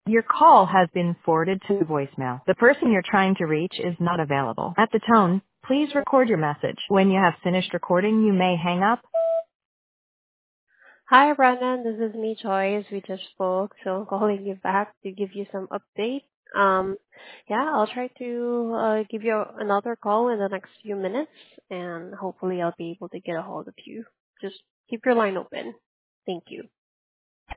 Your call has been forwarded to voicemail. The person you're trying to reach is not available. At the tone, please record your message. When you have finished recording, you may hang up. Hi, Brennan. This is me, Joyce. We just spoke, so I'm calling you back to give you some update. Um, yeah, I'll try to give you another call in the next few minutes, and hopefully I'll be able to get a hold of you. Just keep your line open. Thank you.